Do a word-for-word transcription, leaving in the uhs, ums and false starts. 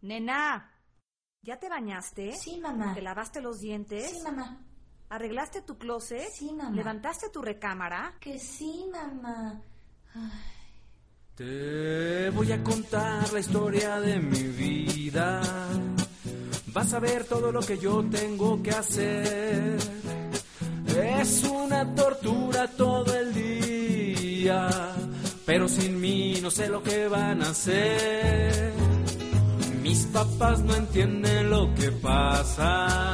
Nena, ¿ya te bañaste? Sí, mamá. ¿Te lavaste los dientes? Sí, mamá. ¿Arreglaste tu closet? Sí, mamá. ¿Levantaste tu recámara? Que sí, mamá. Ay. Te voy a contar la historia de mi vida. Vas a ver todo lo que yo tengo que hacer. Es una tortura todo el día, pero sin mí no sé lo que van a hacer. Mis papás no entienden lo que pasa.